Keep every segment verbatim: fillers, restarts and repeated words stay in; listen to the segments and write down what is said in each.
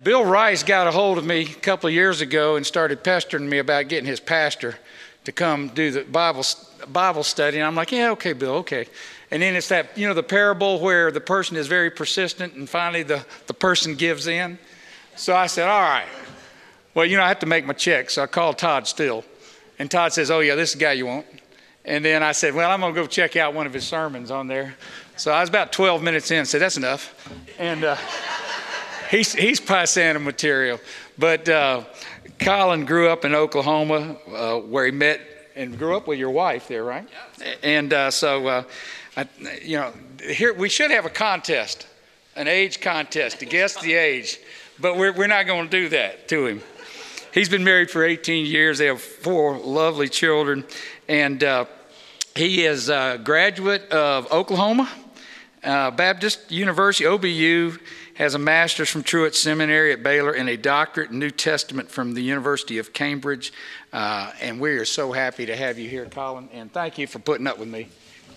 Bill Rice got a hold of me a couple of years ago and started pestering me about getting his pastor to come do the Bible Bible study. And I'm like, yeah, okay, Bill, okay. And then it's that, you know, the parable where the person is very persistent and finally the, the person gives in. So I said, all right. Well, you know, I have to make my check. So I called Todd Still. And Todd says, oh, yeah, this is the guy you want. And then I said, well, I'm going to go check out one of his sermons on there. So I was about twelve minutes in and said, that's enough. And uh, he's, he's passing the material. But uh, Colin grew up in Oklahoma uh, where he met and grew up with your wife there, right? Yeah. And uh, so, uh, I, you know, here we should have a contest, an age contest to guess the age. But we're, we're not going to do that to him. He's been married for eighteen years. They have four lovely children. And uh, he is a graduate of Oklahoma uh, Baptist University, O B U, has a master's from Truett Seminary at Baylor and a doctorate in New Testament from the University of Cambridge. Uh, and we are so happy to have you here, Colin. And thank you for putting up with me.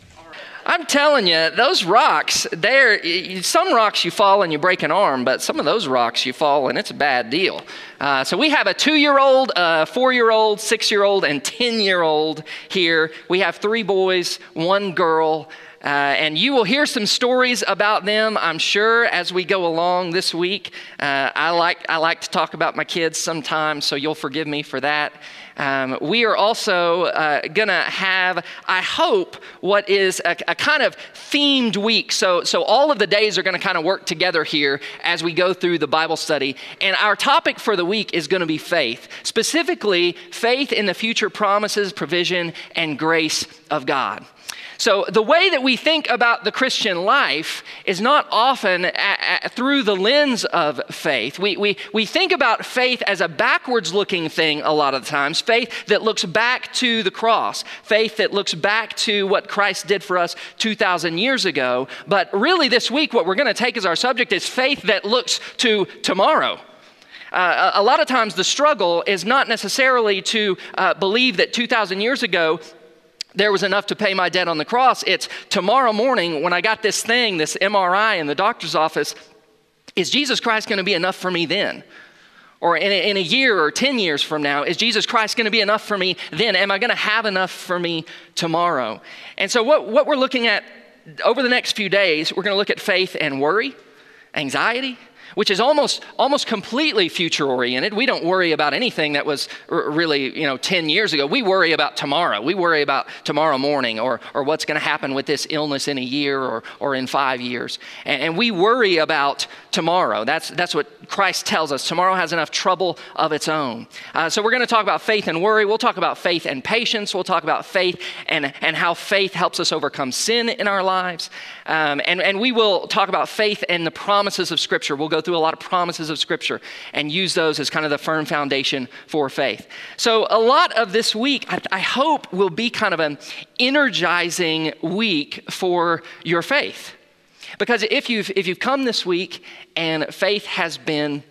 I'm telling you, those rocks, they're, some rocks you fall and you break an arm, but some of those rocks you fall and it's a bad deal. Uh, so we have a two-year-old, a four-year-old, six-year-old, and ten-year-old here. We have three boys, one girl, uh, and you will hear some stories about them, I'm sure, as we go along this week. Uh, I like I like to talk about my kids sometimes, so you'll forgive me for that. Um, we are also uh, going to have, I hope, what is a, a kind of themed week. So, so all of the days are going to kind of work together here as we go through the Bible study. And our topic for the week is going to be faith, specifically faith in the future promises, provision, and grace of God. So the way that we think about the Christian life is not often a, a, through the lens of faith. We, we, we think about faith as a backwards-looking thing a lot of the times, faith that looks back to the cross, faith that looks back to what Christ did for us two thousand years ago. But really this week, what we're going to take as our subject is faith that looks to tomorrow. Uh, a lot of times the struggle is not necessarily to uh, believe that two thousand years ago, there was enough to pay my debt on the cross. It's tomorrow morning when I got this thing, this M R I in the doctor's office, is Jesus Christ going to be enough for me then? Or in a, in a year or ten years from now, is Jesus Christ going to be enough for me then? Am I going to have enough for me tomorrow? And so what, what we're looking at over the next few days, we're going to look at faith and worry, anxiety, which is almost almost completely future-oriented. We don't worry about anything that was r- really, you know, ten years ago. We worry about tomorrow. We worry about tomorrow morning or or what's going to happen with this illness in a year or or in five years. And, and we worry about tomorrow. That's that's what Christ tells us. Tomorrow has enough trouble of its own. Uh, so we're going to talk about faith and worry. We'll talk about faith and patience. We'll talk about faith and, and how faith helps us overcome sin in our lives. Um, and, and we will talk about faith and the promises of Scripture. We'll go through a lot of promises of Scripture and use those as kind of the firm foundation for faith. So a lot of this week, I, I hope, will be kind of an energizing week for your faith. Because if you've if you've come this week and faith has been,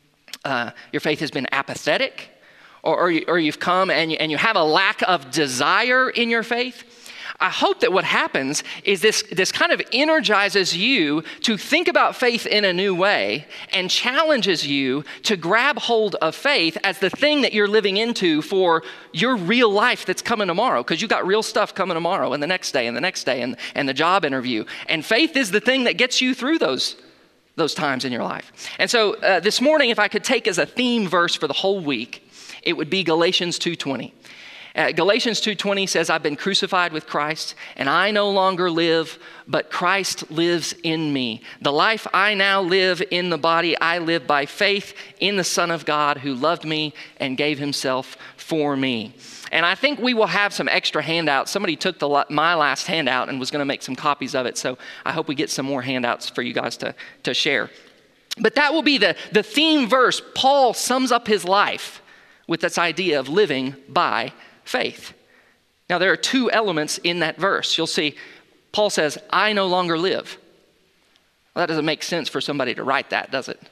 uh, your faith has been apathetic, or or, you, or you've come and you, and you have a lack of desire in your faith, I hope that what happens is this, this kind of energizes you to think about faith in a new way and challenges you to grab hold of faith as the thing that you're living into for your real life that's coming tomorrow, because you've got real stuff coming tomorrow and the next day and the next day and, and the job interview. And faith is the thing that gets you through those, those times in your life. And so uh, this morning, if I could take as a theme verse for the whole week, it would be Galatians two twenty. Uh, Galatians two twenty says, I've been crucified with Christ, and I no longer live, but Christ lives in me. The life I now live in the body, I live by faith in the Son of God who loved me and gave himself for me. And I think we will have some extra handouts. Somebody took the my last handout and was going to make some copies of it, so I hope we get some more handouts for you guys to, to share. But that will be the, the theme verse. Paul sums up his life with this idea of living by faith. Now, there are two elements in that verse. You'll see Paul says, I no longer live. Well, that doesn't make sense for somebody to write that, does it?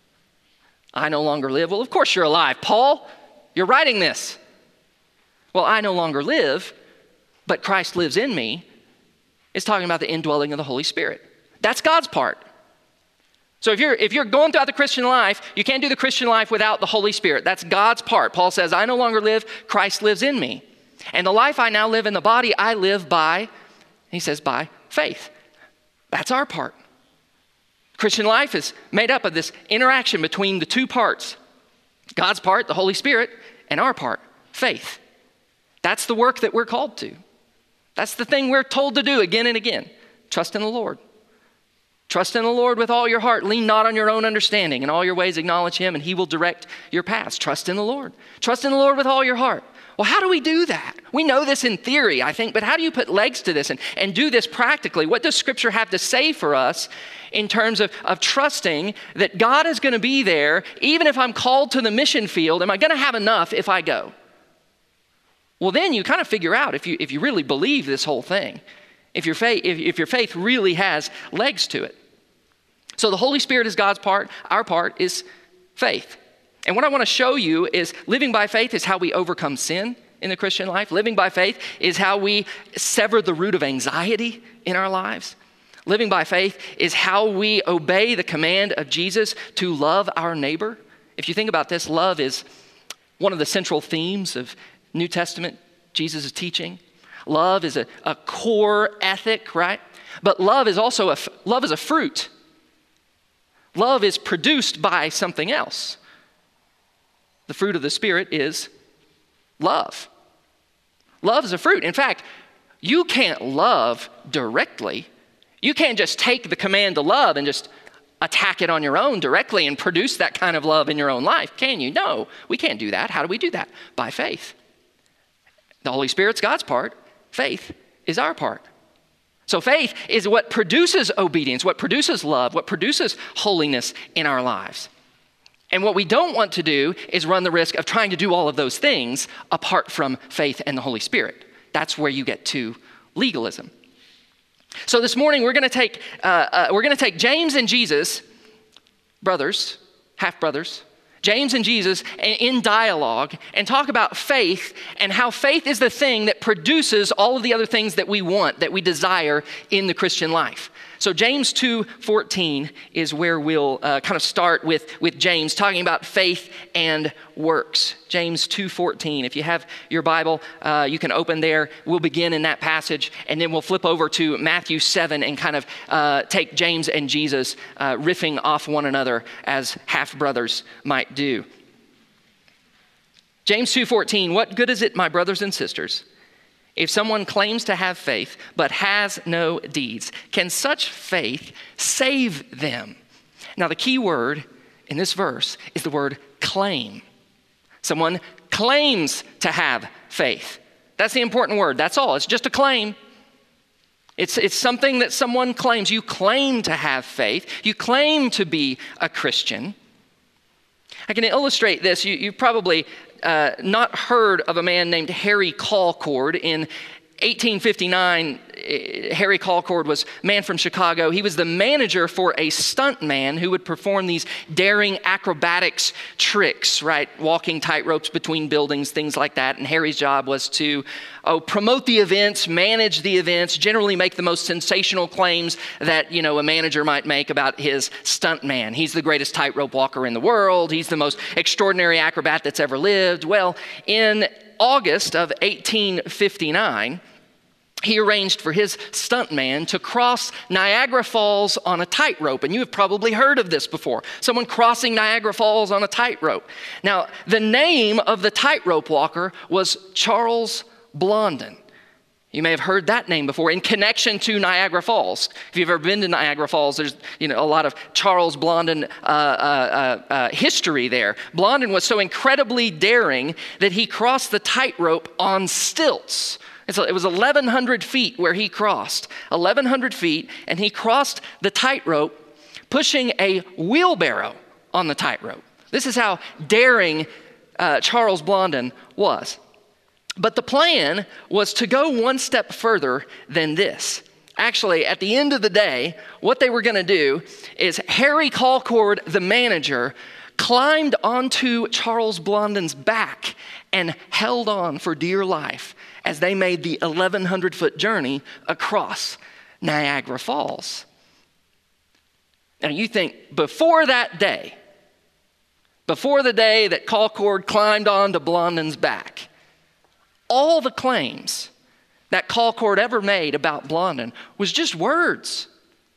I no longer live. Well, of course you're alive. Paul, you're writing this. Well, I no longer live, but Christ lives in me. It's talking about the indwelling of the Holy Spirit. That's God's part. So if you're, if you're going throughout the Christian life, you can't do the Christian life without the Holy Spirit. That's God's part. Paul says, I no longer live, Christ lives in me. And the life I now live in the body, I live by, he says, by faith. That's our part. Christian life is made up of this interaction between the two parts. God's part, the Holy Spirit, and our part, faith. That's the work that we're called to. That's the thing we're told to do again and again. Trust in the Lord. Trust in the Lord with all your heart. Lean not on your own understanding. In all your ways acknowledge him and he will direct your paths. Trust in the Lord. Trust in the Lord with all your heart. Well, how do we do that? We know this in theory, I think, but how do you put legs to this and, and do this practically? What does Scripture have to say for us in terms of, of trusting that God is going to be there even if I'm called to the mission field? Am I going to have enough if I go? Well, then you kind of figure out if you, if you really believe this whole thing, if your faith, if, if your faith really has legs to it. So the Holy Spirit is God's part. Our part is faith. And what I want to show you is living by faith is how we overcome sin in the Christian life. Living by faith is how we sever the root of anxiety in our lives. Living by faith is how we obey the command of Jesus to love our neighbor. If you think about this, love is one of the central themes of New Testament Jesus' teaching. Love is a, a core ethic, right? But love is also a, love is a fruit. Love is produced by something else. The fruit of the Spirit is love. Love is a fruit. In fact, you can't love directly. You can't just take the command to love and just attack it on your own directly and produce that kind of love in your own life, can you? No, we can't do that. How do we do that? By faith. The Holy Spirit's God's part. Faith is our part. So faith is what produces obedience, what produces love, what produces holiness in our lives. And what we don't want to do is run the risk of trying to do all of those things apart from faith and the Holy Spirit. That's where you get to legalism. So this morning we're going to take uh, uh, we're going to take James and Jesus, brothers, half brothers, James and Jesus in dialogue and talk about faith and how faith is the thing that produces all of the other things that we want, that we desire in the Christian life. So James two fourteen is where we'll uh, kind of start with, with James talking about faith and works. James two fourteen. If you have your Bible, uh, you can open there. We'll begin in that passage, and then we'll flip over to Matthew seven and kind of uh, take James and Jesus uh, riffing off one another as half-brothers might do. James two fourteen, what good is it, my brothers and sisters, if someone claims to have faith but has no deeds? Can such faith save them? Now, the key word in this verse is the word claim. Someone claims to have faith. That's the important word. That's all. It's just a claim. It's, it's something that someone claims. You claim to have faith. You claim to be a Christian. I can illustrate this. You, you've probably uh, not heard of a man named Harry Colcord. In eighteen fifty-nine, Harry Colcord was a man from Chicago. He was the manager for a stunt man who would perform these daring acrobatics tricks, right? Walking tightropes between buildings, things like that. And Harry's job was to oh, promote the events, manage the events, generally make the most sensational claims that, you know, a manager might make about his stunt man. He's the greatest tightrope walker in the world. He's the most extraordinary acrobat that's ever lived. Well, in August of eighteen fifty-nine, he arranged for his stuntman to cross Niagara Falls on a tightrope. And you have probably heard of this before. Someone crossing Niagara Falls on a tightrope. Now, the name of the tightrope walker was Charles Blondin. You may have heard that name before in connection to Niagara Falls. If you've ever been to Niagara Falls, there's you know a lot of Charles Blondin uh, uh, uh, history there. Blondin was so incredibly daring that he crossed the tightrope on stilts. And so it was eleven hundred feet where he crossed, eleven hundred feet, and he crossed the tightrope pushing a wheelbarrow on the tightrope. This is how daring uh, Charles Blondin was. But the plan was to go one step further than this. Actually, at the end of the day, what they were going to do is Harry Colcord, the manager, climbed onto Charles Blondin's back and held on for dear life as they made the eleven hundred foot journey across Niagara Falls. And you think, before that day, before the day that Colcord climbed onto Blondin's back, all the claims that Colcord ever made about Blondin was just words.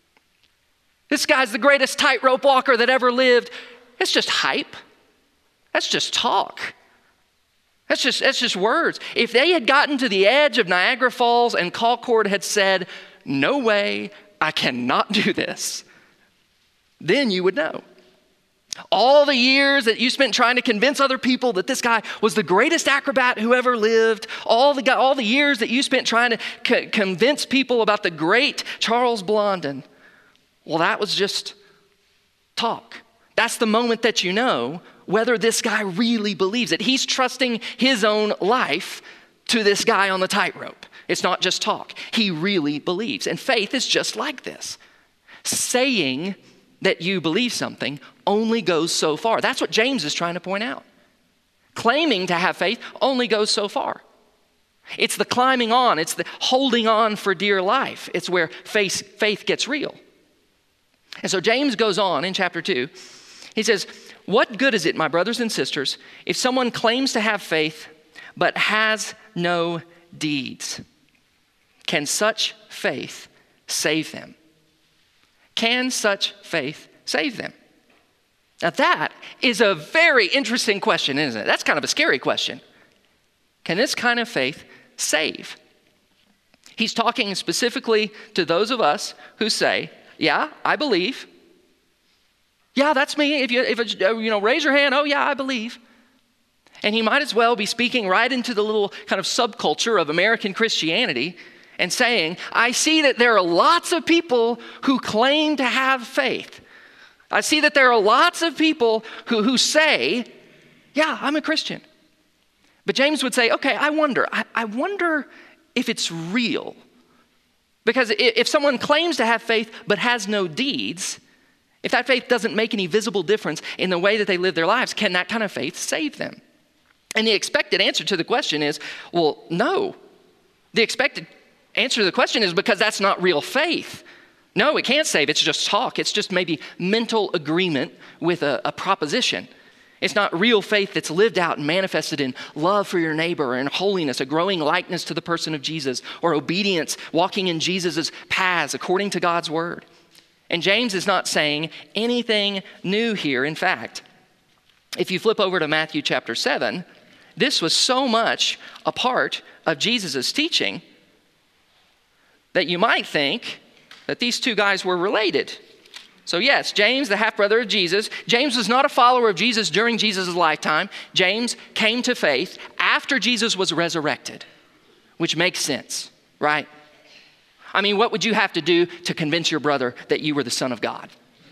This guy's the greatest tightrope walker that ever lived. It's just hype. That's just talk. That's just, that's just words. If they had gotten to the edge of Niagara Falls and Colcord had said, no way, I cannot do this, then you would know. All the years that you spent trying to convince other people that this guy was the greatest acrobat who ever lived, all the, all the years that you spent trying to co- convince people about the great Charles Blondin, well, that was just talk. That's the moment that you know whether this guy really believes it. He's trusting his own life to this guy on the tightrope. It's not just talk. He really believes. And faith is just like this. Saying that you believe something only goes so far. That's what James is trying to point out. Claiming to have faith only goes so far. It's the climbing on. It's the holding on for dear life. It's where faith, faith gets real. And so James goes on in chapter two. He says, what good is it, my brothers and sisters, if someone claims to have faith but has no deeds? Can such faith save them? Can such faith save them? Now that is a very interesting question, isn't it? That's kind of a scary question. Can this kind of faith save? He's talking specifically to those of us who say, yeah, I believe. Yeah, that's me. If you, if it, you know, raise your hand. Oh yeah, I believe. And he might as well be speaking right into the little kind of subculture of American Christianity and saying, I see that there are lots of people who claim to have faith. I see that there are lots of people who, who say, yeah, I'm a Christian. But James would say, okay, I wonder. I, I wonder if it's real. Because if someone claims to have faith but has no deeds, if that faith doesn't make any visible difference in the way that they live their lives, can that kind of faith save them? And the expected answer to the question is, well, no. The expected answer to the question is because that's not real faith. No, it can't save. It's just talk. It's just maybe mental agreement with a, a proposition. It's not real faith that's lived out and manifested in love for your neighbor and holiness, a growing likeness to the person of Jesus, or obedience, walking in Jesus' paths according to God's word. And James is not saying anything new here. In fact, if you flip over to Matthew chapter seven, this was so much a part of Jesus' teaching that you might think that these two guys were related. So yes, James, the half-brother of Jesus. James was not a follower of Jesus during Jesus' lifetime. James came to faith after Jesus was resurrected, which makes sense, right? I mean, what would you have to do to convince your brother that you were the Son of God?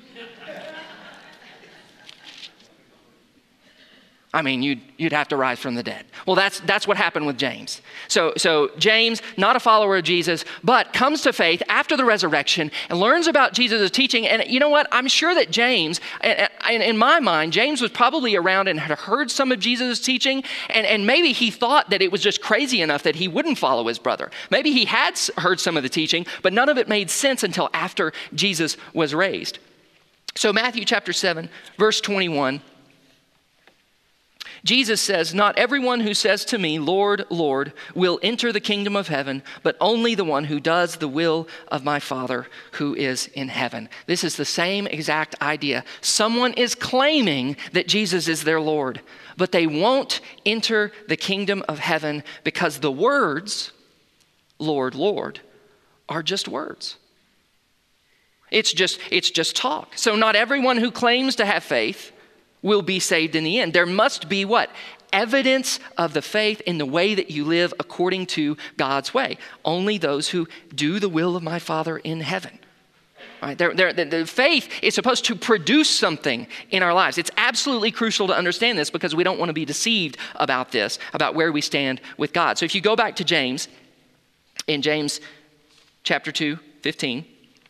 I mean, you'd, you'd have to rise from the dead. Well, that's, that's what happened with James. So, so James, not a follower of Jesus, but comes to faith after the resurrection and learns about Jesus' teaching. And you know what? I'm sure that James, in my mind, James was probably around and had heard some of Jesus' teaching. And, and maybe he thought that it was just crazy enough that he wouldn't follow his brother. Maybe he had heard some of the teaching, but none of it made sense until after Jesus was raised. So Matthew chapter seven, verse twenty-one, Jesus says, not everyone who says to me, Lord, Lord, will enter the kingdom of heaven, but only the one who does the will of my Father who is in heaven. This is the same exact idea. Someone is claiming that Jesus is their Lord, but they won't enter the kingdom of heaven because the words, Lord, Lord, are just words. It's just, it's just talk. So not everyone who claims to have faith will be saved in the end. There must be what? Evidence of the faith in the way that you live according to God's way. Only those who do the will of my Father in heaven. All right, they're, they're, the, the faith is supposed to produce something in our lives. It's absolutely crucial to understand this because we don't want to be deceived about this, about where we stand with God. So if you go back to James, in James chapter two, fifteen,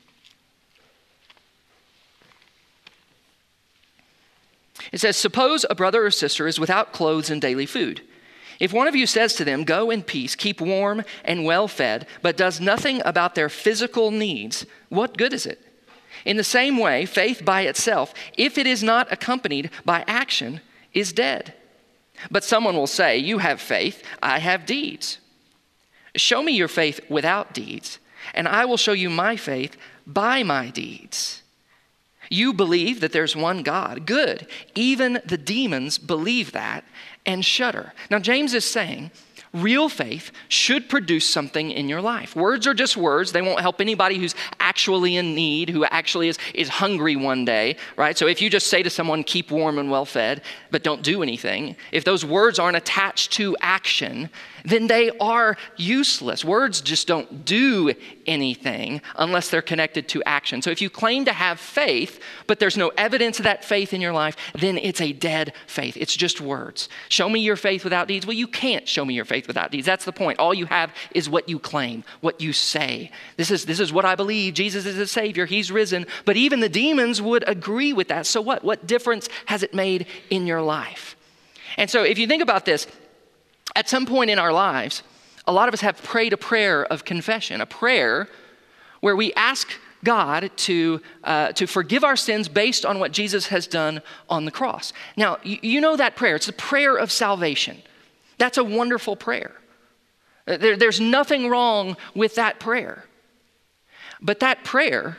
it says, suppose a brother or sister is without clothes and daily food. If one of you says to them, go in peace, keep warm and well fed, but does nothing about their physical needs, what good is it? In the same way, faith by itself, if it is not accompanied by action, is dead. But someone will say, you have faith, I have deeds. Show me your faith without deeds, and I will show you my faith by my deeds. You believe that there's one God. Good. Even the demons believe that and shudder. Now, James is saying, real faith should produce something in your life. Words are just words. They won't help anybody who's actually in need, who actually is, is hungry one day, right? So if you just say to someone, keep warm and well fed, but don't do anything, if those words aren't attached to action, then they are useless. Words just don't do anything unless they're connected to action. So if you claim to have faith, but there's no evidence of that faith in your life, then it's a dead faith. It's just words. Show me your faith without deeds. Well, you can't show me your faith without deeds. That's the point. All you have is what you claim, what you say. This is, this is what I believe. Jesus is the Savior. He's risen. But even the demons would agree with that. So what? What difference has it made in your life? And so if you think about this, at some point in our lives, a lot of us have prayed a prayer of confession, a prayer where we ask God to, uh, to forgive our sins based on what Jesus has done on the cross. Now, you, you know that prayer. It's a prayer of salvation. That's a wonderful prayer. There, there's nothing wrong with that prayer. But that prayer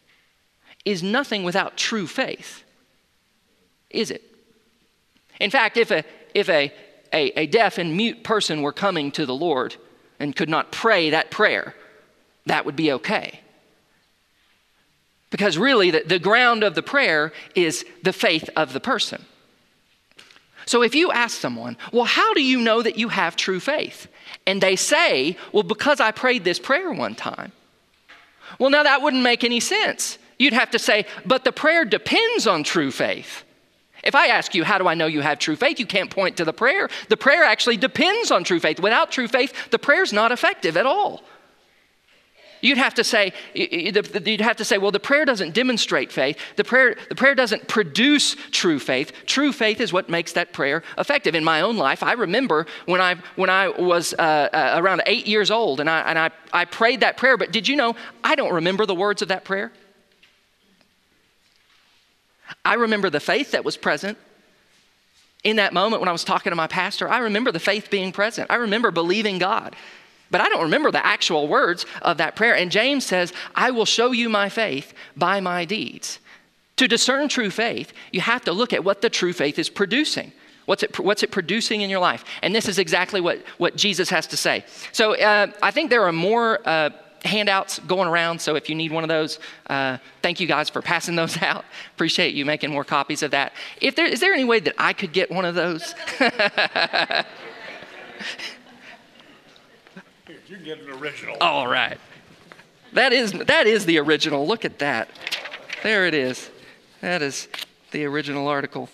is nothing without true faith, is it? In fact, if a, if a A, a deaf and mute person were coming to the Lord and could not pray that prayer, that would be okay. Because really, the, the ground of the prayer is the faith of the person. So if you ask someone, well, how do you know that you have true faith? And they say, well, because I prayed this prayer one time. Well, now that wouldn't make any sense. You'd have to say, but the prayer depends on true faith. If I ask you, how do I know you have true faith? You can't point to the prayer. The prayer actually depends on true faith. Without true faith, the prayer's not effective at all. You'd have to say, you'd have to say, well, the prayer doesn't demonstrate faith. The prayer, the prayer doesn't produce true faith. True faith is what makes that prayer effective. In my own life, I remember when I when I was uh, uh, around eight years old, and I and I I prayed that prayer. But did you know I don't remember the words of that prayer? I remember the faith that was present in that moment when I was talking to my pastor. I remember the faith being present. I remember believing God. But I don't remember the actual words of that prayer. And James says, I will show you my faith by my deeds. To discern true faith, you have to look at what the true faith is producing. What's it, what's it producing in your life? And this is exactly what, what Jesus has to say. So uh, I think there are more uh, handouts going around. So if you need one of those, uh, thank you guys for passing those out. Appreciate you making more copies of that. If there, is there any way that I could get one of those? You get an original. All right. That is, that is the original. Look at that. There it is. That is the original article.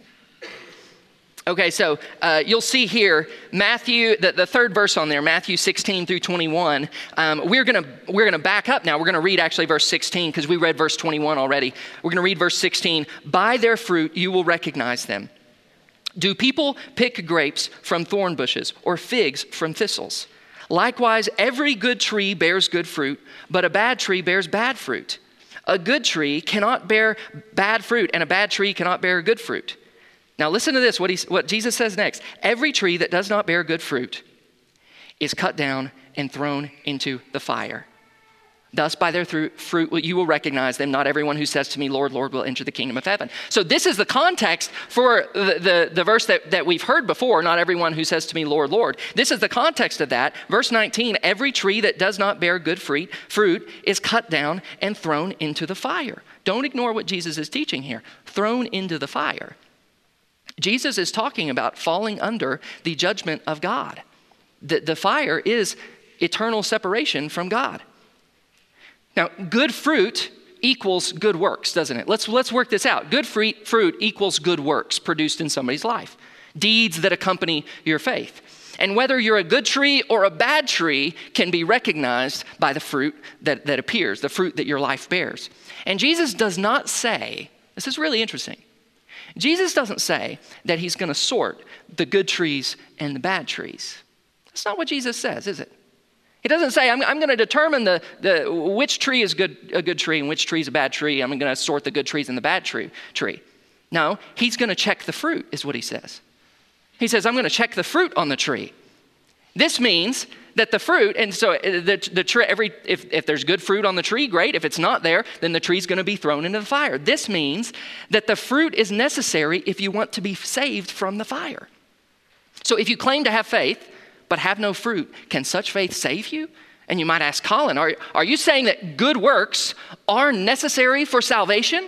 Okay, so uh, you'll see here, Matthew, the, the third verse on there, Matthew sixteen through twenty-one. Um, we're gonna we're gonna back up now. We're gonna read actually verse sixteen because we read verse twenty-one already. We're gonna read verse sixteen. By their fruit you will recognize them. Do people pick grapes from thorn bushes or figs from thistles? Likewise, every good tree bears good fruit, but a bad tree bears bad fruit. A good tree cannot bear bad fruit, and a bad tree cannot bear good fruit. Now listen to this, what, he, what Jesus says next. Every tree that does not bear good fruit is cut down and thrown into the fire. Thus by their fruit you will recognize them. Not everyone who says to me, Lord, Lord, will enter the kingdom of heaven. So this is the context for the, the, the verse that, that we've heard before. Not everyone who says to me, Lord, Lord. This is the context of that. Verse nineteen, every tree that does not bear good fruit, fruit is cut down and thrown into the fire. Don't ignore what Jesus is teaching here. Thrown into the fire. Jesus is talking about falling under the judgment of God. The, the fire is eternal separation from God. Now, good fruit equals good works, doesn't it? Let's, let's work this out. Good fruit, fruit equals good works produced in somebody's life. Deeds that accompany your faith. And whether you're a good tree or a bad tree can be recognized by the fruit that, that appears, the fruit that your life bears. And Jesus does not say, this is really interesting. Jesus doesn't say that he's going to sort the good trees and the bad trees. That's not what Jesus says, is it? He doesn't say, I'm, I'm going to determine the, the which tree is good, a good tree and which tree is a bad tree. I'm going to sort the good trees and the bad tree. tree. No, he's going to check the fruit, is what he says. He says, I'm going to check the fruit on the tree. This means that the fruit, and so the, the tree, every if, if there's good fruit on the tree, great. If it's not there, then the tree's going to be thrown into the fire. This means that the fruit is necessary if you want to be saved from the fire. So if you claim to have faith, but have no fruit, can such faith save you? And you might ask, Colin, are, are you saying that good works are necessary for salvation?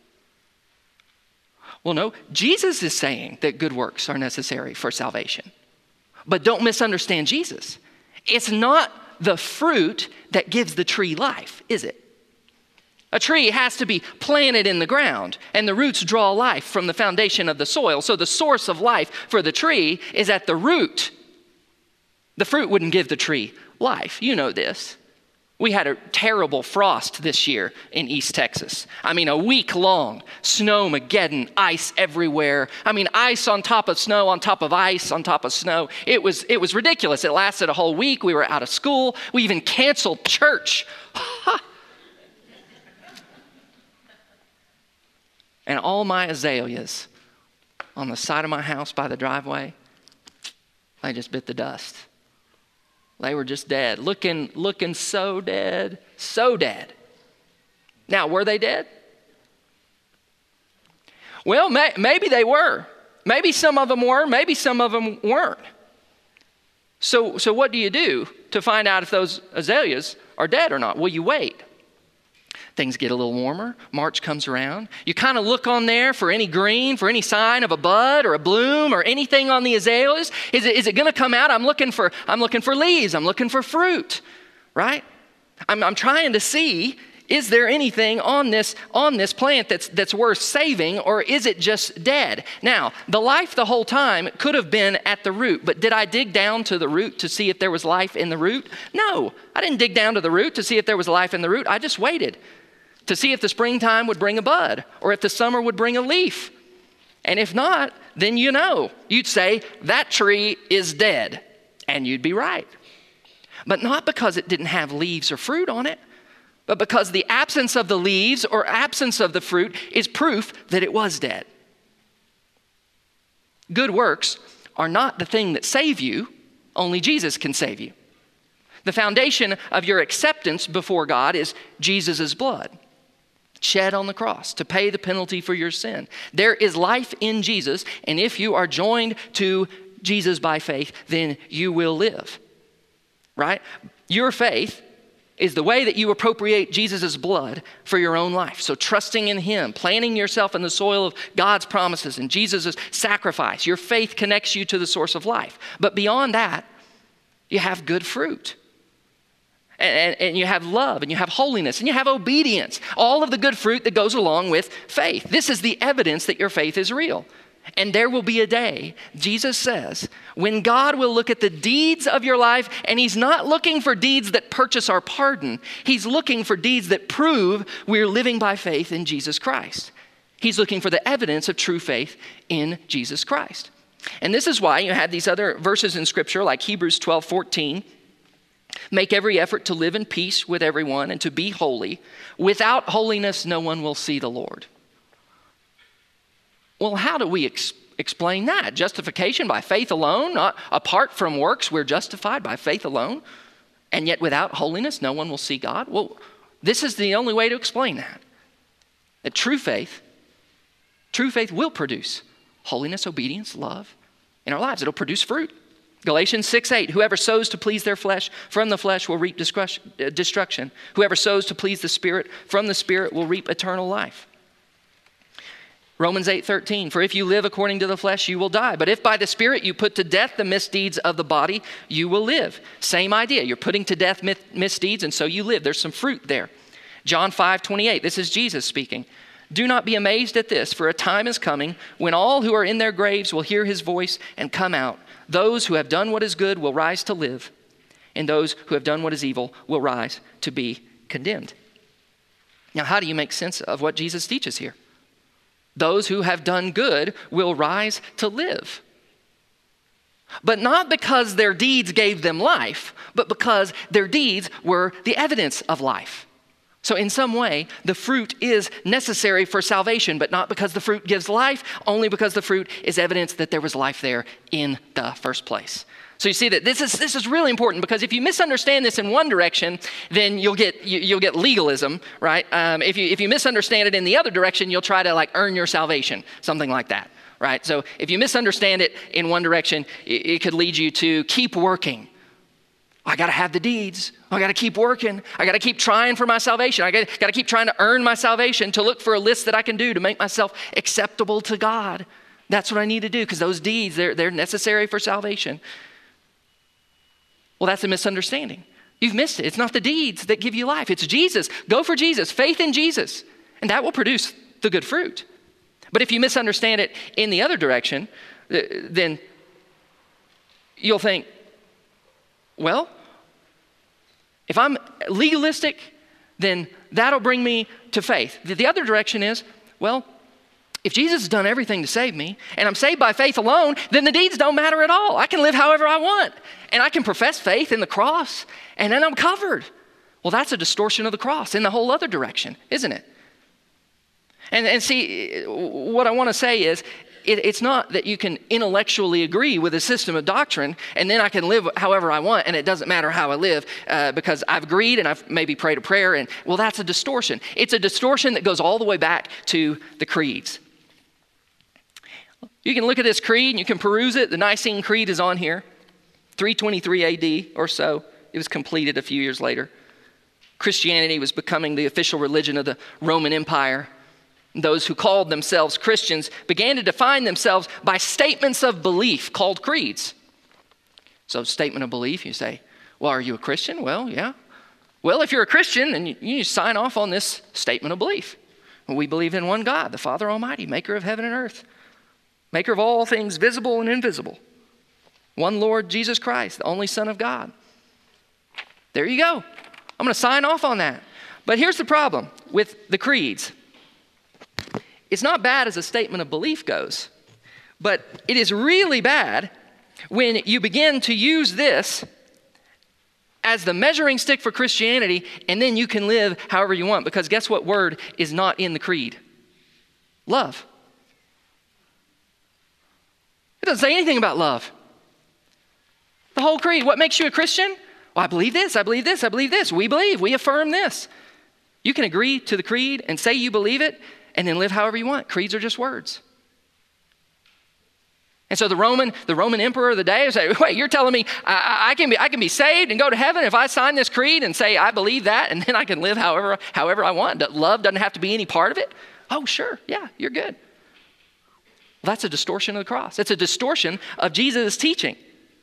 Well, no, Jesus is saying that good works are necessary for salvation. But don't misunderstand Jesus. It's not the fruit that gives the tree life, is it? A tree has to be planted in the ground, and the roots draw life from the foundation of the soil. So the source of life for the tree is at the root. The fruit wouldn't give the tree life. You know this. We had a terrible frost this year in East Texas. I mean, a week long, snowmageddon, ice everywhere. I mean, ice on top of snow, on top of ice, on top of snow. It was, it was ridiculous. It lasted a whole week. We were out of school. We even canceled church. And all my azaleas on the side of my house by the driveway, they just bit the dust. They were just dead, looking, looking so dead, so dead. Now, were they dead? Well, may, maybe they were. Maybe some of them were, maybe some of them weren't. So, so what do you do to find out if those azaleas are dead or not? Well, you wait. Things get a little warmer. March comes around. You kind of look on there for any green, for any sign of a bud or a bloom or anything on the azaleas. Is it, is it going to come out? I'm looking for, I'm looking for leaves. I'm looking for fruit, right? I'm, I'm trying to see, is there anything on this, on this plant that's, that's worth saving, or is it just dead? Now, the life the whole time could have been at the root, but did I dig down to the root to see if there was life in the root? No, I didn't dig down to the root to see if there was life in the root. I just waited to see if the springtime would bring a bud or if the summer would bring a leaf. And if not, then you know, you'd say that tree is dead, and you'd be right. But not because it didn't have leaves or fruit on it, but because the absence of the leaves or absence of the fruit is proof that it was dead. Good works are not the thing that save you. Only Jesus can save you. The foundation of your acceptance before God is Jesus' blood, shed on the cross to pay the penalty for your sin. There is life in Jesus, and if you are joined to Jesus by faith, then you will live, right? Your faith is the way that you appropriate Jesus' blood for your own life. So trusting in him, planting yourself in the soil of God's promises and Jesus' sacrifice, your faith connects you to the source of life. But beyond that, you have good fruit. And, and you have love, and you have holiness, and you have obedience. All of the good fruit that goes along with faith. This is the evidence that your faith is real. And there will be a day, Jesus says, when God will look at the deeds of your life, and he's not looking for deeds that purchase our pardon. He's looking for deeds that prove we're living by faith in Jesus Christ. He's looking for the evidence of true faith in Jesus Christ. And this is why you had these other verses in Scripture like Hebrews twelve fourteen. Make every effort to live in peace with everyone and to be holy. Without holiness, no one will see the Lord. Well, how do we ex- explain that? Justification by faith alone, not apart from works, we're justified by faith alone. And yet without holiness, no one will see God. Well, this is the only way to explain that. That true faith, true faith will produce holiness, obedience, love in our lives. It'll produce fruit. Galatians six eight, whoever sows to please their flesh, from the flesh will reap destruction. Whoever sows to please the Spirit, from the Spirit will reap eternal life. Romans eight thirteen, for if you live according to the flesh, you will die. But if by the Spirit you put to death the misdeeds of the body, you will live. Same idea. You're putting to death misdeeds, and so you live. There's some fruit there. John five twenty-eight, this is Jesus speaking. Do not be amazed at this, for a time is coming when all who are in their graves will hear his voice and come out. Those who have done what is good will rise to live, and those who have done what is evil will rise to be condemned. Now, how do you make sense of what Jesus teaches here? Those who have done good will rise to live. but not because their deeds gave them life, but because their deeds were the evidence of life. So in some way, the fruit is necessary for salvation, but not because the fruit gives life, only because the fruit is evidence that there was life there in the first place. So you see that this is this is really important, because if you misunderstand this in one direction, then you'll get you, you'll get legalism, right? Um, if you if you misunderstand it in the other direction, you'll try to like earn your salvation, something like that, right? So if you misunderstand it in one direction, it, it could lead you to keep working. I got to have the deeds. I got to keep working. I got to keep trying for my salvation. I got to keep trying to earn my salvation, to look for a list that I can do to make myself acceptable to God. That's what I need to do, because those deeds, they're, they're necessary for salvation. Well, that's a misunderstanding. You've missed it. It's not the deeds that give you life. It's Jesus. Go for Jesus. Faith in Jesus. And that will produce the good fruit. But if you misunderstand it in the other direction, then you'll think, well, if I'm legalistic, then that'll bring me to faith. The other direction is, well, if Jesus has done everything to save me, and I'm saved by faith alone, then the deeds don't matter at all. I can live however I want, and I can profess faith in the cross, and then I'm covered. Well, that's a distortion of the cross in the whole other direction, isn't it? And, and see, what I want to say is, It, it's not that you can intellectually agree with a system of doctrine and then I can live however I want and it doesn't matter how I live uh, because I've agreed and I've maybe prayed a prayer, and well, that's a distortion. It's a distortion that goes all the way back to the creeds. You can look at this creed and you can peruse it. The Nicene Creed is on here, three twenty-three A D or so. It was completed a few years later. Christianity was becoming the official religion of the Roman Empire. Those who called themselves Christians began to define themselves by statements of belief called creeds. So statement of belief, you say, well, are you a Christian? Well, yeah. Well, if you're a Christian, then you, you sign off on this statement of belief. We believe in one God, the Father Almighty, maker of heaven and earth, maker of all things visible and invisible. One Lord Jesus Christ, the only Son of God. There you go. I'm going to sign off on that. But here's the problem with the creeds. It's not bad as a statement of belief goes, but it is really bad when you begin to use this as the measuring stick for Christianity, and then you can live however you want, because guess what word is not in the creed? Love. It doesn't say anything about love. The whole creed, what makes you a Christian? Well, I believe this, I believe this, I believe this. We believe, we affirm this. You can agree to the creed and say you believe it, and then live however you want. Creeds are just words. And so the Roman, the Roman emperor of the day would say, wait, you're telling me I, I, can be, I can be saved and go to heaven if I sign this creed and say I believe that, and then I can live however, however I want? Love doesn't have to be any part of it? Oh, sure, yeah, you're good. Well, that's a distortion of the cross. It's a distortion of Jesus' teaching.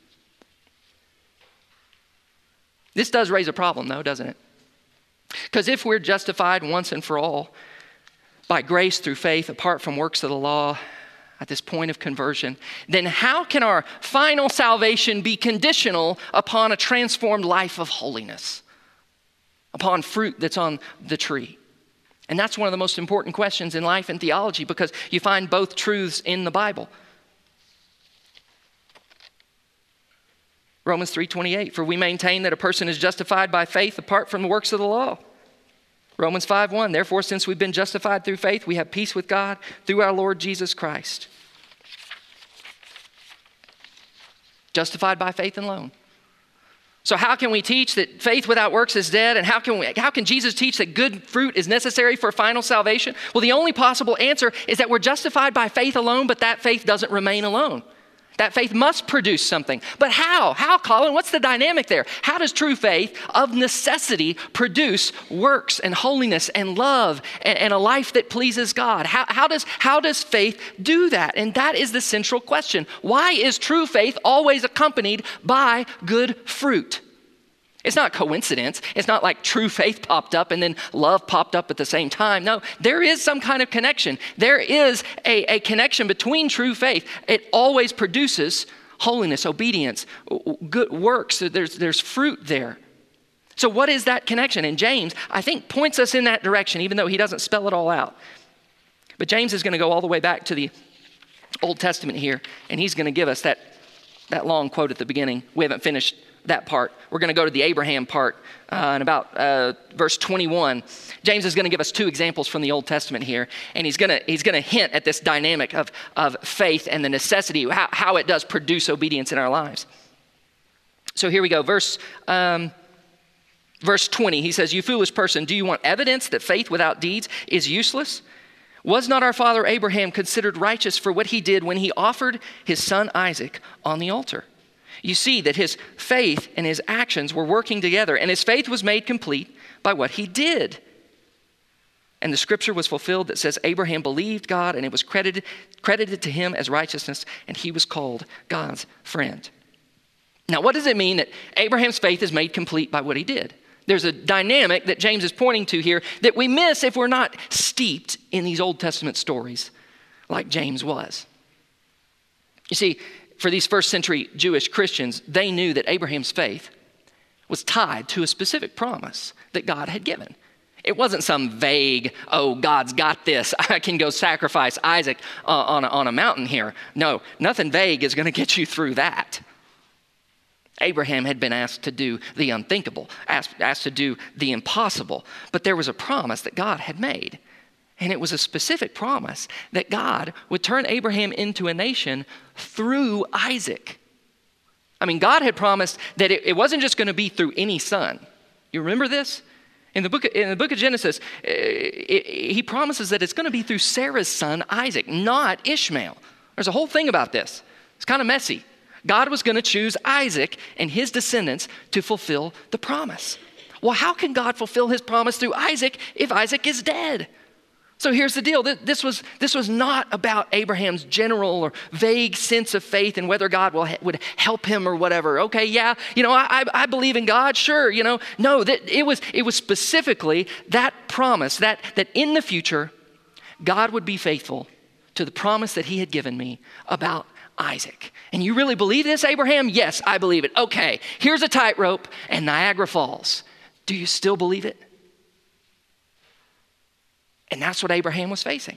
This does raise a problem, though, doesn't it? Because if we're justified once and for all by grace through faith, apart from works of the law, at this point of conversion, then how can our final salvation be conditional upon a transformed life of holiness, upon fruit that's on the tree? And that's one of the most important questions in life and theology, because you find both truths in the Bible. Romans three twenty-eight, for we maintain that a person is justified by faith apart from the works of the law. Romans five one, therefore, since we've been justified through faith, we have peace with God through our Lord Jesus Christ. Justified by faith alone. So how can we teach that faith without works is dead? And how can we, how can Jesus teach that good fruit is necessary for final salvation? Well, the only possible answer is that we're justified by faith alone, but that faith doesn't remain alone. That faith must produce something. But how? How, Colin? What's the dynamic there? How does true faith of necessity produce works and holiness and love and, and a life that pleases God? How, how, does, how does faith do that? And that is the central question. Why is true faith always accompanied by good fruit? It's not coincidence. It's not like true faith popped up and then love popped up at the same time. No, there is some kind of connection. There is a, a connection between true faith. It always produces holiness, obedience, good works. There's, there's fruit there. So what is that connection? And James, I think, points us in that direction, even though he doesn't spell it all out. But James is going to go all the way back to the Old Testament here, and he's going to give us that that long quote at the beginning. We haven't finished that part. We're going to go to the Abraham part uh, in about uh, verse twenty-one. James is going to give us two examples from the Old Testament here, and he's going to he's going to hint at this dynamic of, of faith and the necessity, how, how it does produce obedience in our lives. So here we go, verse um, verse twenty. He says, "You foolish person, do you want evidence that faith without deeds is useless? Was not our father Abraham considered righteous for what he did when he offered his son Isaac on the altar? You see that his faith and his actions were working together, and his faith was made complete by what he did. And the scripture was fulfilled that says, Abraham believed God, and it was credited, credited to him as righteousness, and he was called God's friend." Now, what does it mean that Abraham's faith is made complete by what he did? There's a dynamic that James is pointing to here that we miss if we're not steeped in these Old Testament stories like James was. You see, for these first century Jewish Christians, they knew that Abraham's faith was tied to a specific promise that God had given. It wasn't some vague, oh, God's got this, I can go sacrifice Isaac uh, on, a, on a mountain here. No, nothing vague is going to get you through that. Abraham had been asked to do the unthinkable, asked, asked to do the impossible, but there was a promise that God had made. And it was a specific promise that God would turn Abraham into a nation through Isaac. I mean, God had promised that it, it wasn't just going to be through any son. You remember this? In the book of, in the book of Genesis, it, it, he promises that it's going to be through Sarah's son, Isaac, not Ishmael. There's a whole thing about this. It's kind of messy. God was going to choose Isaac and his descendants to fulfill the promise. Well, how can God fulfill his promise through Isaac if Isaac is dead? So here's the deal. This was, this was not about Abraham's general or vague sense of faith and whether God will, would help him or whatever. Okay, yeah, you know, I, I believe in God, sure, you know. No, that it was, it was specifically that promise, that, that in the future, God would be faithful to the promise that he had given me about Isaac. And you really believe this, Abraham? Yes, I believe it. Okay, here's a tightrope and Niagara Falls. Do you still believe it? And that's what Abraham was facing.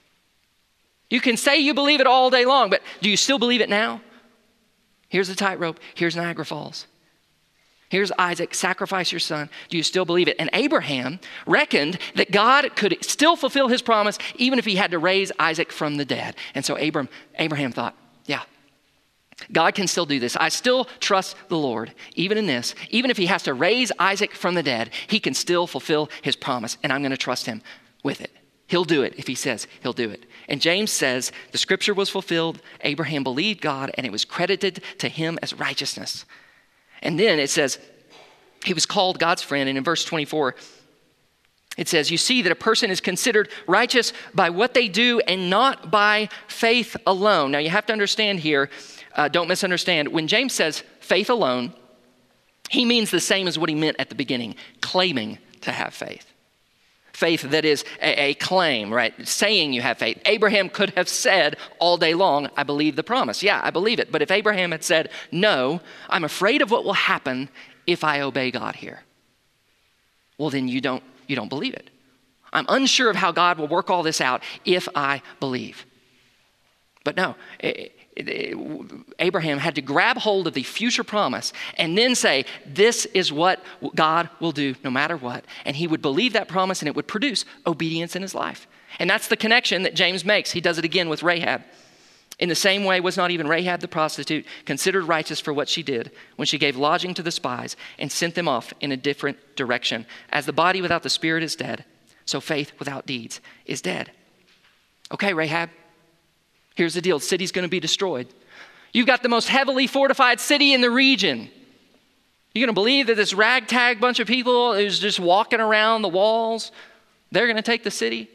You can say you believe it all day long, but do you still believe it now? Here's the tightrope. Here's Niagara Falls. Here's Isaac, sacrifice your son. Do you still believe it? And Abraham reckoned that God could still fulfill his promise even if he had to raise Isaac from the dead. And so Abraham, Abraham thought, yeah, God can still do this. I still trust the Lord, even in this. Even if he has to raise Isaac from the dead, he can still fulfill his promise, and I'm going to trust him with it. He'll do it if he says he'll do it. And James says the scripture was fulfilled. Abraham believed God, and it was credited to him as righteousness. And then it says he was called God's friend. And in verse twenty-four, it says, you see that a person is considered righteous by what they do and not by faith alone. Now you have to understand here, uh, don't misunderstand. When James says faith alone, he means the same as what he meant at the beginning, claiming to have faith. Faith that is a, a claim, right? Saying you have faith. Abraham could have said all day long, I believe the promise. Yeah, I believe it. But if Abraham had said, no, I'm afraid of what will happen if I obey God here. Well, then you don't, you don't believe it. I'm unsure of how God will work all this out if I believe. But no, it, it, it, Abraham had to grab hold of the future promise and then say, this is what God will do no matter what. And he would believe that promise and it would produce obedience in his life. And that's the connection that James makes. He does it again with Rahab. In the same way, was not even Rahab the prostitute considered righteous for what she did when she gave lodging to the spies and sent them off in a different direction? As the body without the spirit is dead, so faith without deeds is dead. Okay, Rahab, here's the deal. The city's going to be destroyed. You've got the most heavily fortified city in the region. You're going to believe that this ragtag bunch of people who's just walking around the walls, they're going to take the city?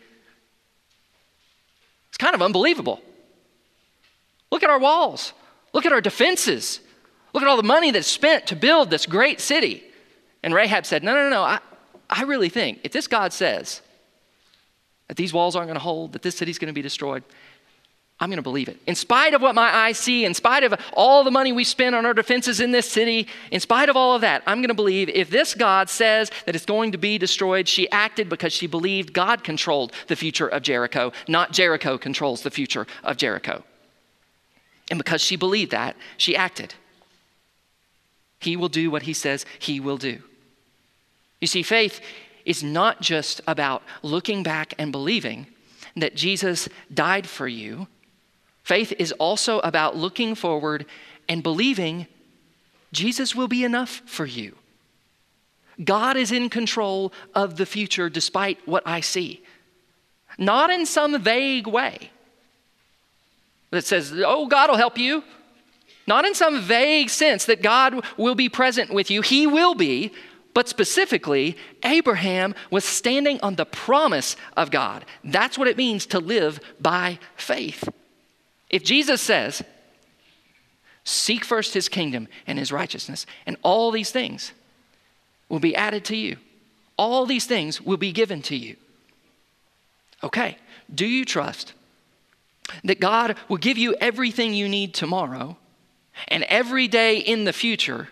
It's kind of unbelievable. Look at our walls. Look at our defenses. Look at all the money that's spent to build this great city. And Rahab said, no, no, no, no. I, I really think if this God says that these walls aren't going to hold, that this city's going to be destroyed, I'm going to believe it. In spite of what my eyes see, in spite of all the money we spend on our defenses in this city, in spite of all of that, I'm going to believe if this God says that it's going to be destroyed, she acted because she believed God controlled the future of Jericho, not Jericho controls the future of Jericho. And because she believed that, she acted. He will do what he says he will do. You see, faith is not just about looking back and believing that Jesus died for you. Faith is also about looking forward and believing Jesus will be enough for you. God is in control of the future despite what I see. Not in some vague way that says, oh, God will help you. Not in some vague sense that God will be present with you. He will be, but specifically, Abraham was standing on the promise of God. That's what it means to live by faith. If Jesus says, seek first his kingdom and his righteousness, and all these things will be added to you. All these things will be given to you. Okay, do you trust that God will give you everything you need tomorrow and every day in the future,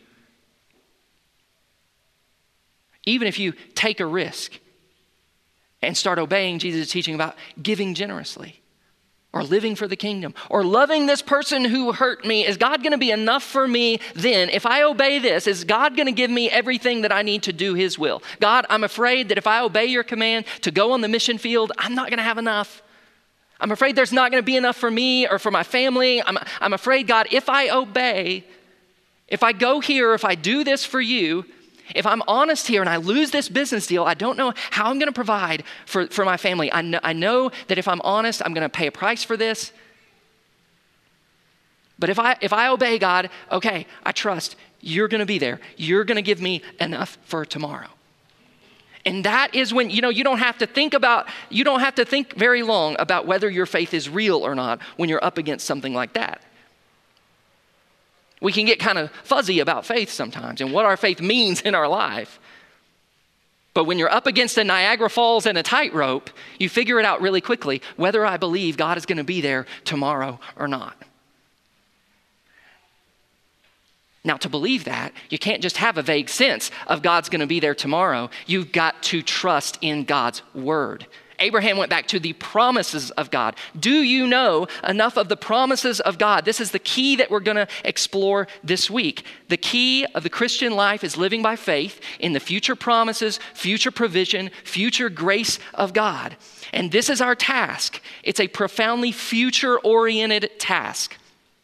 even if you take a risk and start obeying Jesus' teaching about giving generously or living for the kingdom or loving this person who hurt me? Is God going to be enough for me then? If I obey this, is God going to give me everything that I need to do his will? God, I'm afraid that if I obey your command to go on the mission field, I'm not going to have enough. I'm afraid there's not going to be enough for me or for my family. I'm, I'm afraid, God, if I obey, if I go here, if I do this for you, if I'm honest here and I lose this business deal, I don't know how I'm going to provide for, for my family. I know, I know that if I'm honest, I'm going to pay a price for this. But if I if I obey God, okay, I trust you're going to be there. You're going to give me enough for tomorrow. And that is when, you know, you don't have to think about, you don't have to think very long about whether your faith is real or not when you're up against something like that. We can get kind of fuzzy about faith sometimes and what our faith means in our life. But when you're up against a Niagara Falls and a tightrope, you figure it out really quickly whether I believe God is going to be there tomorrow or not. Now, to believe that, you can't just have a vague sense of God's going to be there tomorrow. You've got to trust in God's word. Abraham went back to the promises of God. Do you know enough of the promises of God? This is the key that we're going to explore this week. The key of the Christian life is living by faith in the future promises, future provision, future grace of God. And this is our task. It's a profoundly future-oriented task.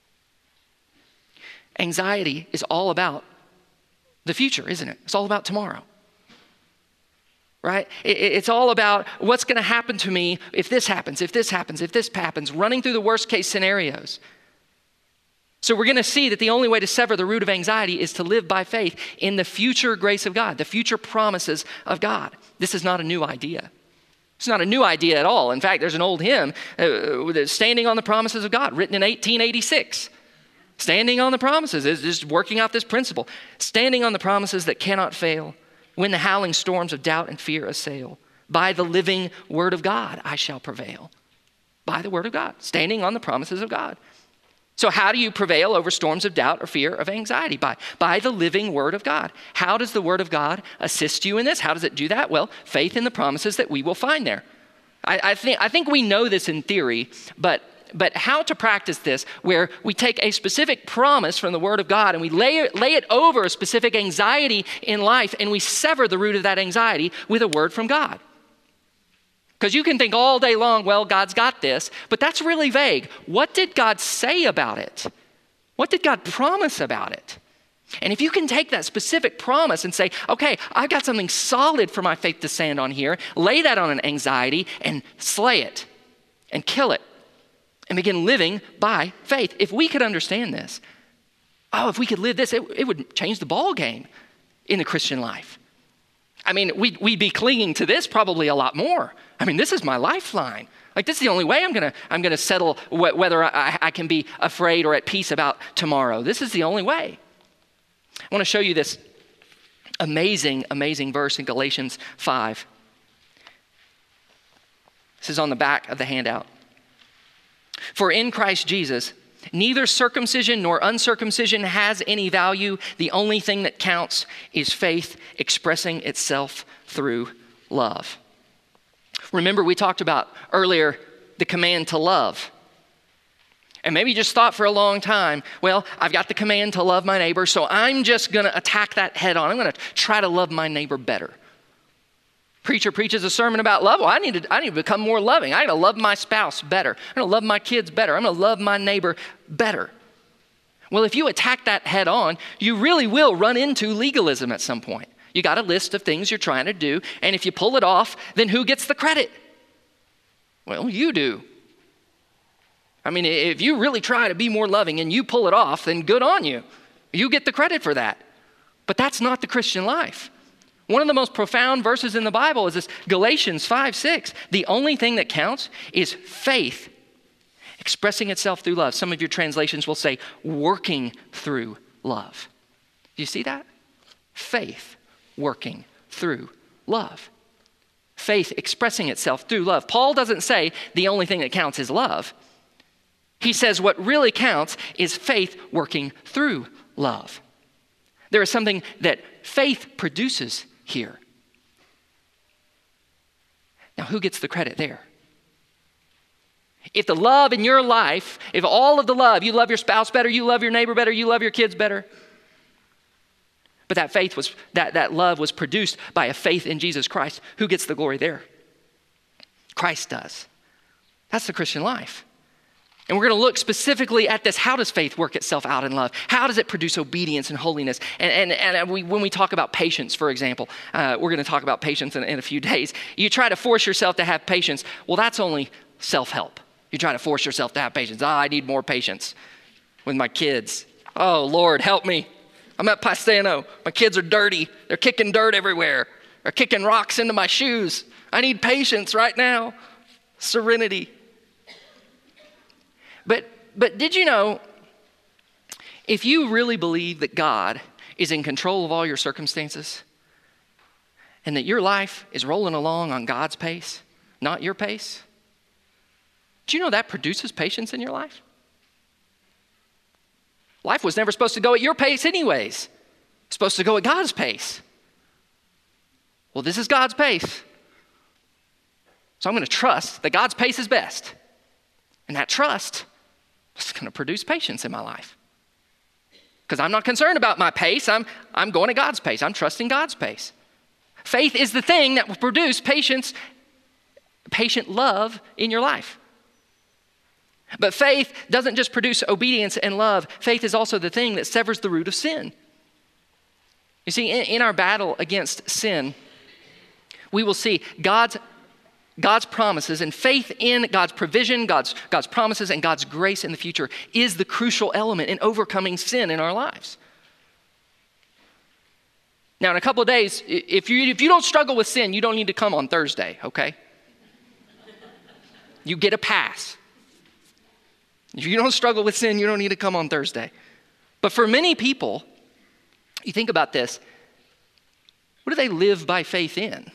Anxiety is all about the future, isn't it? It's all about tomorrow. Right? It's all about what's going to happen to me if this happens, if this happens, if this happens, running through the worst case scenarios. So we're going to see that the only way to sever the root of anxiety is to live by faith in the future grace of God, the future promises of God. This is not a new idea. It's not a new idea at all. In fact, there's an old hymn, uh, Standing on the Promises of God, written in eighteen eighty-six. Standing on the promises is just working out this principle. Standing on the promises that cannot fail. When the howling storms of doubt and fear assail, by the living word of God, I shall prevail. By the word of God, standing on the promises of God. So how do you prevail over storms of doubt or fear of anxiety? By, by the living word of God. How does the word of God assist you in this? How does it do that? Well, faith in the promises that we will find there. I, I think, I think we know this in theory, but But how to practice this, where we take a specific promise from the word of God and we lay it, lay it over a specific anxiety in life and we sever the root of that anxiety with a word from God. Because you can think all day long, well, God's got this, but that's really vague. What did God say about it? What did God promise about it? And if you can take that specific promise and say, okay, I've got something solid for my faith to stand on here, lay that on an anxiety and slay it and kill it. And begin living by faith. If we could understand this, oh, if we could live this, it, it would change the ball game in the Christian life. I mean, we'd, we'd be clinging to this probably a lot more. I mean, this is my lifeline. Like, this is the only way I'm gonna I'm gonna settle wh- whether I, I can be afraid or at peace about tomorrow. This is the only way. I want to show you this amazing, amazing verse in Galatians five. This is on the back of the handout. For in Christ Jesus, neither circumcision nor uncircumcision has any value. The only thing that counts is faith expressing itself through love. Remember, we talked about earlier the command to love. And maybe you just thought for a long time, well, I've got the command to love my neighbor, so I'm just going to attack that head on. I'm going to try to love my neighbor better. Preacher preaches a sermon about love. Well, I need to, I need to become more loving. I got to love my spouse better. I'm going to love my kids better. I'm going to love my neighbor better. Well, if you attack that head on, you really will run into legalism at some point. You got a list of things you're trying to do, and if you pull it off, then who gets the credit? Well, you do. I mean, if you really try to be more loving and you pull it off, then good on you. You get the credit for that. But that's not the Christian life. One of the most profound verses in the Bible is this Galatians five six. The only thing that counts is faith expressing itself through love. Some of your translations will say working through love. Do you see that? Faith working through love. Faith expressing itself through love. Paul doesn't say the only thing that counts is love. He says what really counts is faith working through love. There is something that faith produces here. Now, who gets the credit there? If the love in your life, if all of the love, you love your spouse better, you love your neighbor better, you love your kids better, but that faith was, that, that love was produced by a faith in Jesus Christ, who gets the glory there? Christ does. That's the Christian life. And we're going to look specifically at this. How does faith work itself out in love? How does it produce obedience and holiness? And, and, and we, when we talk about patience, for example, uh, we're going to talk about patience in, in a few days. You try to force yourself to have patience. Well, that's only self-help. You try to force yourself to have patience. Ah, I need more patience with my kids. Oh, Lord, help me. I'm at Pastano. My kids are dirty. They're kicking dirt everywhere. They're kicking rocks into my shoes. I need patience right now. Serenity. But but did you know, if you really believe that God is in control of all your circumstances and that your life is rolling along on God's pace, not your pace, do you know that produces patience in your life? Life was never supposed to go at your pace anyways. It's supposed to go at God's pace. Well, this is God's pace. So I'm going to trust that God's pace is best. And that trust is going to produce patience in my life. Because I'm not concerned about my pace. I'm, I'm going at God's pace. I'm trusting God's pace. Faith is the thing that will produce patience, patient love in your life. But faith doesn't just produce obedience and love. Faith is also the thing that severs the root of sin. You see, in, in our battle against sin, we will see God's God's promises and faith in God's provision, God's, God's promises, and God's grace in the future is the crucial element in overcoming sin in our lives. Now, in a couple of days, if you, if you don't struggle with sin, you don't need to come on Thursday, okay? You get a pass. If you don't struggle with sin, you don't need to come on Thursday. But for many people, you think about this, what do they live by faith in?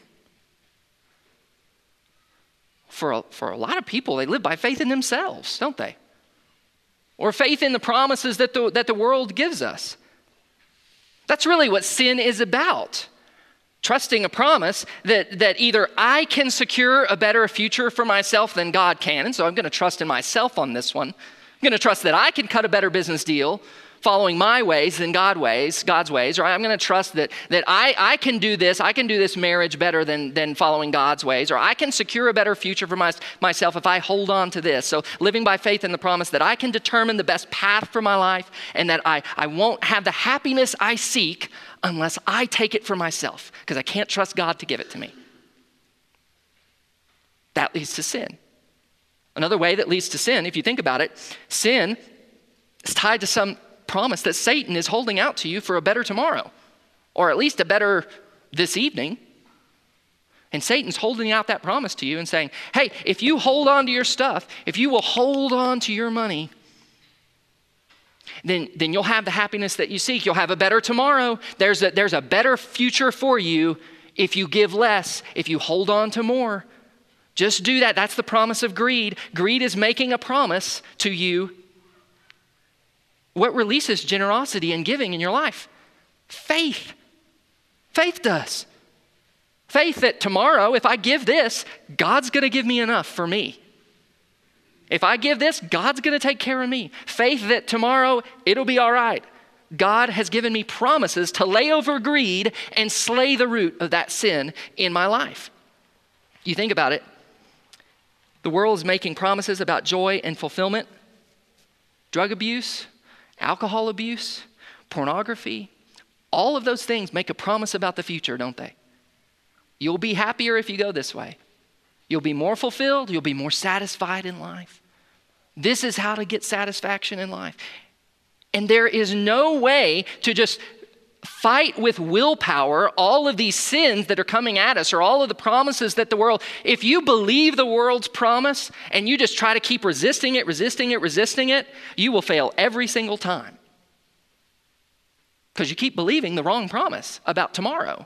For a, for a lot of people, they live by faith in themselves, don't they? Or faith in the promises that the, that the world gives us. That's really what sin is about. Trusting a promise that, that either I can secure a better future for myself than God can, and so I'm going to trust in myself on this one. I'm going to trust that I can cut a better business deal following my ways than God ways, God's ways, or I'm going to trust that, that I, I can do this, I can do this marriage better than, than following God's ways, or I can secure a better future for my, myself if I hold on to this. So living by faith in the promise that I can determine the best path for my life and that I, I won't have the happiness I seek unless I take it for myself because I can't trust God to give it to me. That leads to sin. Another way that leads to sin, if you think about it, sin is tied to some promise that Satan is holding out to you for a better tomorrow, or at least a better this evening. And Satan's holding out that promise to you and saying, hey, if you hold on to your stuff, if you will hold on to your money, then, then you'll have the happiness that you seek. You'll have a better tomorrow. There's a, there's a better future for you if you give less, if you hold on to more. Just do that. That's the promise of greed. Greed is making a promise to you. What releases generosity and giving in your life? Faith. Faith does. Faith that tomorrow, if I give this, God's going to give me enough for me. If I give this, God's going to take care of me. Faith that tomorrow it'll be all right. God has given me promises to lay over greed and slay the root of that sin in my life. You think about it. The world is making promises about joy and fulfillment. Drug abuse, alcohol abuse, pornography, all of those things make a promise about the future, don't they? You'll be happier if you go this way. You'll be more fulfilled. You'll be more satisfied in life. This is how to get satisfaction in life. And there is no way to just fight with willpower all of these sins that are coming at us or all of the promises that the world, if you believe the world's promise and you just try to keep resisting it, resisting it, resisting it, you will fail every single time. Because you keep believing the wrong promise about tomorrow.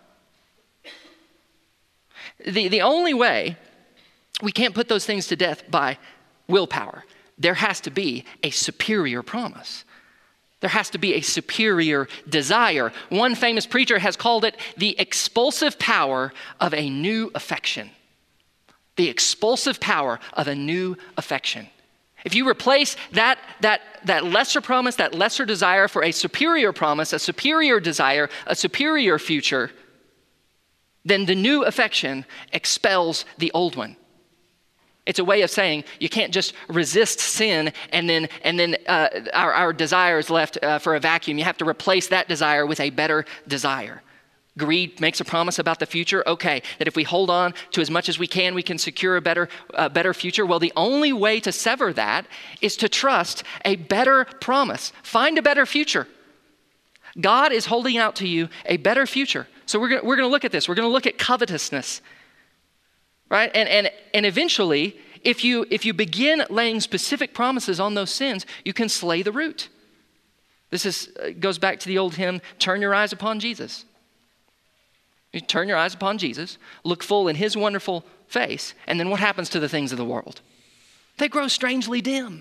The, the only way we can't put those things to death by willpower. There has to be a superior promise. There has to be a superior desire. One famous preacher has called it the expulsive power of a new affection. The expulsive power of a new affection. If you replace that, that, that lesser promise, that lesser desire for a superior promise, a superior desire, a superior future, then the new affection expels the old one. It's a way of saying you can't just resist sin and then and then uh, our, our desire is left uh, for a vacuum. You have to replace that desire with a better desire. Greed makes a promise about the future. Okay, that if we hold on to as much as we can, we can secure a better, uh, better future. Well, the only way to sever that is to trust a better promise. Find a better future. God is holding out to you a better future. So we're gonna, we're going to look at this. We're going to look at covetousness. Right? And and and eventually, if you if you begin laying specific promises on those sins, you can slay the root. This is uh, goes back to the old hymn, "Turn your eyes upon Jesus." You turn your eyes upon Jesus, look full in his wonderful face, and then what happens to the things of the world? They grow strangely dim.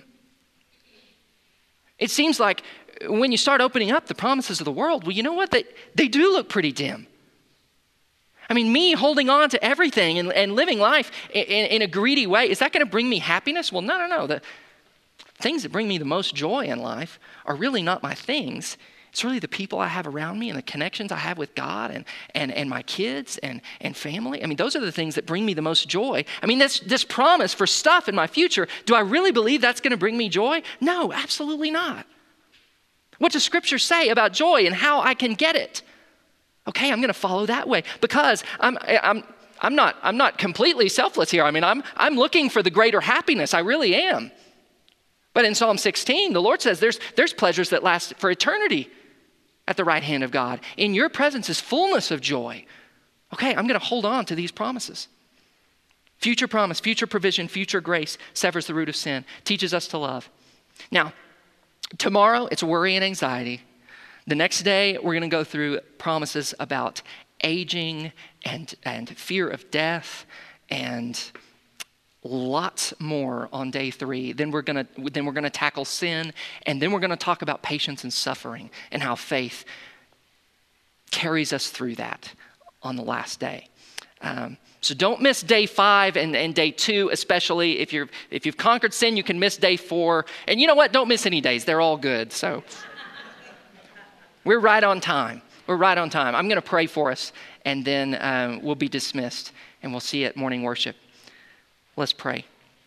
It seems like when you start opening up the promises of the world, well, you know what? They, they do look pretty dim. I mean, me holding on to everything and, and living life in, in a greedy way, is that going to bring me happiness? Well, no, no, no. The things that bring me the most joy in life are really not my things. It's really the people I have around me and the connections I have with God and, and, and my kids and, and family. I mean, those are the things that bring me the most joy. I mean, this, this promise for stuff in my future, do I really believe that's going to bring me joy? No, absolutely not. What does Scripture say about joy and how I can get it? Okay, I'm going to follow that way because I'm I'm I'm not I'm not completely selfless here. I mean, I'm I'm looking for the greater happiness. I really am. But in Psalm sixteen, the Lord says there's there's pleasures that last for eternity at the right hand of God. In your presence is fullness of joy. Okay, I'm going to hold on to these promises. Future promise, future provision, future grace severs the root of sin, teaches us to love. Now, tomorrow it's worry and anxiety. The next day, we're going to go through promises about aging and, and fear of death and lots more on day three. Then we're going to then we're going to tackle sin, and then we're going to talk about patience and suffering and how faith carries us through that on the last day. Um, so don't miss day five and, and day two, especially if you're if you've conquered sin, you can miss day four. And you know what? Don't miss any days. They're all good. So. We're right on time. We're right on time. I'm going to pray for us, and then um, we'll be dismissed, and we'll see you at morning worship. Let's pray.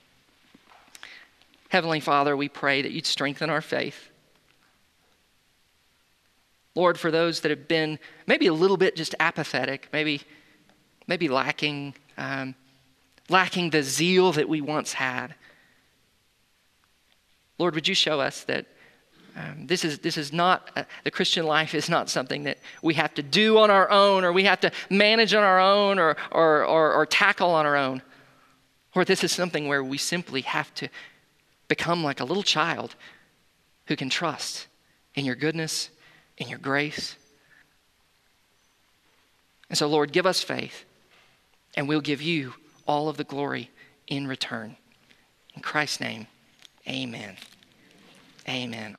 Heavenly Father, we pray that you'd strengthen our faith. Lord, for those that have been maybe a little bit just apathetic, maybe, maybe lacking, um, lacking the zeal that we once had. Lord, would you show us that Um, this is this is not, uh, the Christian life is not something that we have to do on our own or we have to manage on our own or, or, or, or tackle on our own. Or this is something where we simply have to become like a little child who can trust in your goodness, in your grace. And so, Lord, give us faith and we'll give you all of the glory in return. In Christ's name, amen. Amen.